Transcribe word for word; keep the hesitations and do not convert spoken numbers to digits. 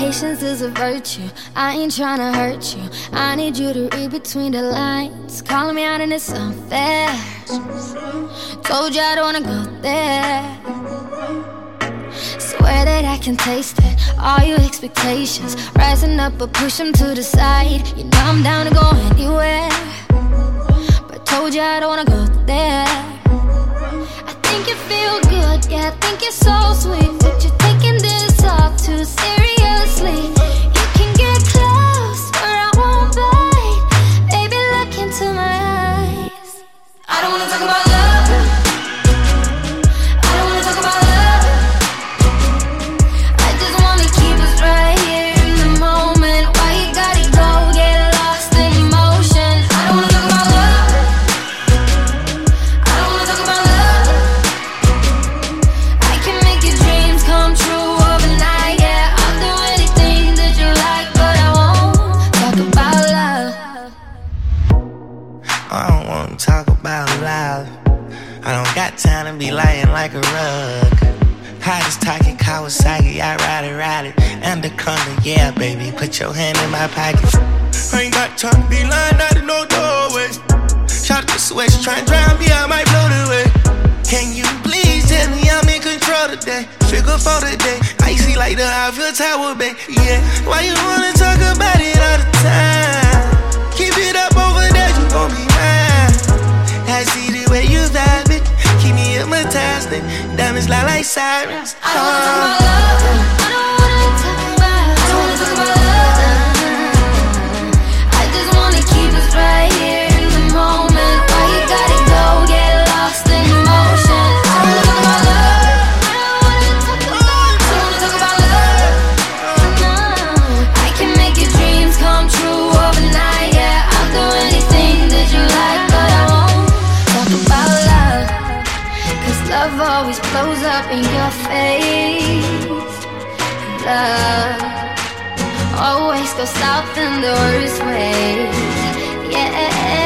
patience is a virtue. I ain't tryna hurt you. I need you to read between the lines. Calling me out and it's unfair. Told you I don't wanna go there. Swear that I can taste it. All your expectations rising up, but push them to the side. You know I'm down to go anywhere, but told you I don't wanna go there. I think you feel good, yeah, I think you're so sweet, but you're taking this all too seriously. You can get close, or I won't bite. Baby, look into my eyes. I don't wanna talk about love. I don't wanna talk about love. I just wanna keep us right here in the moment. Why you gotta go get lost in emotion? I don't wanna talk about love. I don't wanna talk about love. I can make your dreams come true overnight. Yeah, I'll do anything that you like, but I won't talk about love. I don't wanna talk about love. I don't got time to be lying like a rug. Hottest talking Kawasaki, I ride it, ride it. Anaconda, yeah, baby, put your hand in my pocket. I ain't got time to be lying out in no doorway. Shout to Switch, try and drown me, I might blow the way. Can you please tell me I'm in control today? Figure for today, icy like the Eiffel Tower, babe. Yeah, why you wanna talk about it all the time? Keep it up over there, you gon' be mine. I see the way you vibe it, keep me hypnotized. Diamonds lie like sirens. I don't wanna talk about love. I don't wanna talk about. I don't wanna talk about love. I just wanna keep us right here in the moment. Why you gotta go get lost in emotion? I don't wanna talk about love. I don't wanna talk about. I don't wanna talk about love. No, I can make your dreams come true overnight. Yeah, I'll do anything that you like, but I won't talk about love. Cause love always blows up in your face. Love always goes south in the worst ways. Yeah.